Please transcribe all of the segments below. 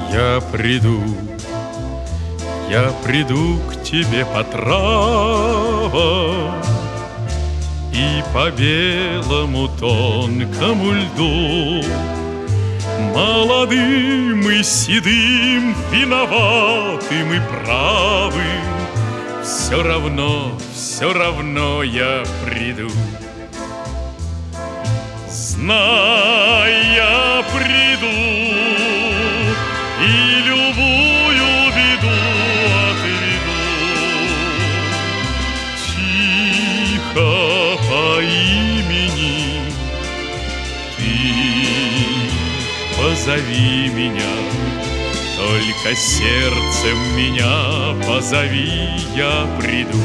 Я приду, я приду к тебе по травам и по белому тонкому льду, молодым и седым, виноватым и правым. Все равно я приду. Знай, я приду и любую беду отведу. Тихо по имени ты позови меня, только сердцем меня позови, я приду.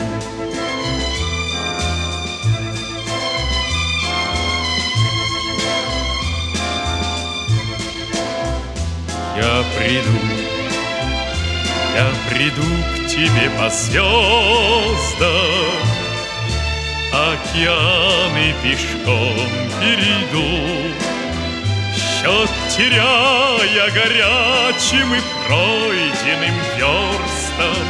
Я приду к тебе по звездам, океаны пешком перейду, счет теряя горячим и пройденным верстам.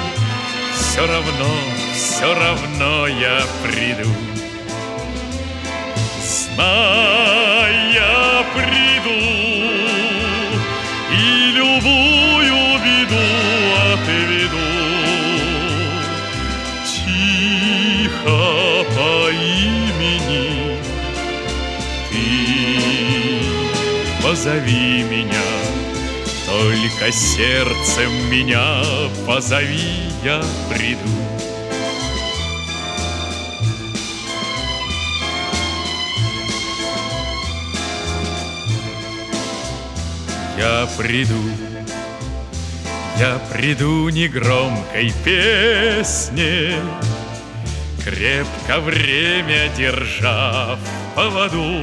Все равно я приду. Знай, я приду и любую беду отведу. Тихо по имени ты позови меня, только сердцем меня позови, я приду. Я приду негромкой песней, крепко время держа в поводу.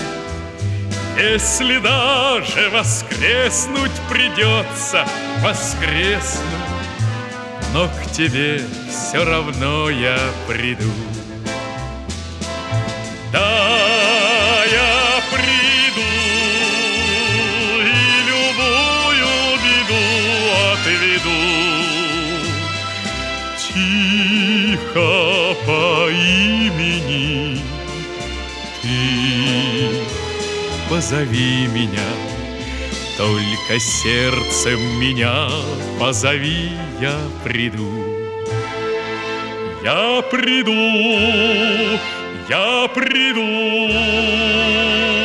Если даже воскреснуть придется, воскресну, но к тебе все равно я приду. Да, я приду и любую беду отведу. Тихо по имени ты позови меня, только сердцем меня позови, я приду. Я приду, я приду.